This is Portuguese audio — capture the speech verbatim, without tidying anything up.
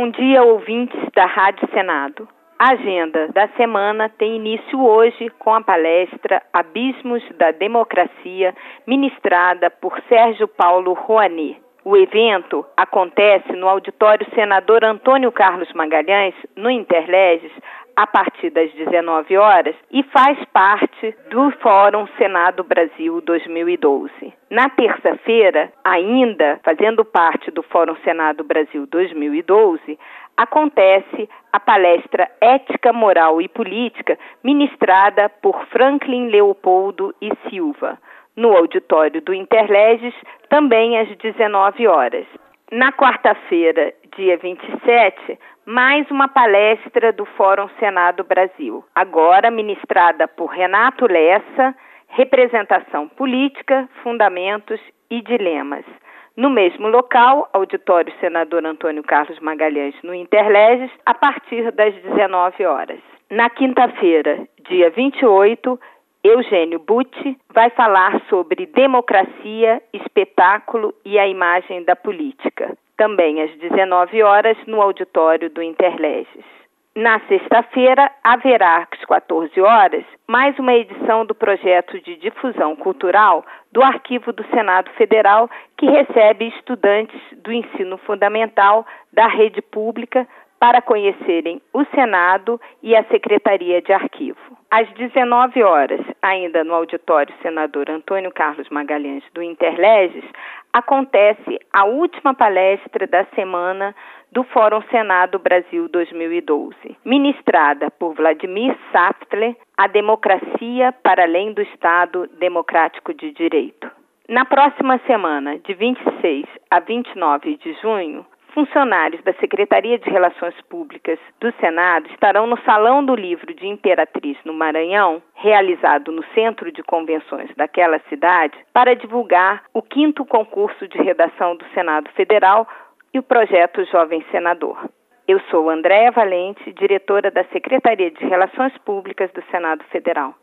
Bom dia, ouvintes da Rádio Senado. A agenda da semana tem início hoje com a palestra Abismos da Democracia, ministrada por Sérgio Paulo Rouanet. O evento acontece no auditório Senador Antônio Carlos Magalhães, no Interleges, a partir das dezenove horas e faz parte do Fórum Senado Brasil dois mil e doze. Na terça-feira, ainda fazendo parte do Fórum Senado Brasil dois mil e doze, acontece a palestra Ética, Moral e Política, ministrada por Franklin Leopoldo e Silva, no auditório do Interleges, também às dezenove horas. Na quarta-feira, dia vinte e sete, mais uma palestra do Fórum Senado Brasil, agora ministrada por Renato Lessa, Representação Política, Fundamentos e Dilemas. No mesmo local, auditório Senador Antônio Carlos Magalhães, no Interleges, a partir das dezenove horas. Na quinta-feira, dia vinte e oito, Eugênio Butti vai falar sobre democracia, espetáculo e a imagem da política, também às dezenove horas, no auditório do Interleges. Na sexta-feira, haverá às quatorze horas, mais uma edição do projeto de difusão cultural do Arquivo do Senado Federal, que recebe estudantes do ensino fundamental da rede pública para conhecerem o Senado e a Secretaria de Arquivo. Às dezenove horas, ainda no auditório Senador Antônio Carlos Magalhães do Interleges, acontece a última palestra da semana do Fórum Senado Brasil dois mil e doze, ministrada por Vladimir Saftler, A Democracia para Além do Estado Democrático de Direito. Na próxima semana, de vinte e seis a vinte e nove de junho, funcionários da Secretaria de Relações Públicas do Senado estarão no Salão do Livro de Imperatriz, no Maranhão, realizado no Centro de Convenções daquela cidade, para divulgar o quinto concurso de redação do Senado Federal e o projeto Jovem Senador. Eu sou Andréa Valente, diretora da Secretaria de Relações Públicas do Senado Federal.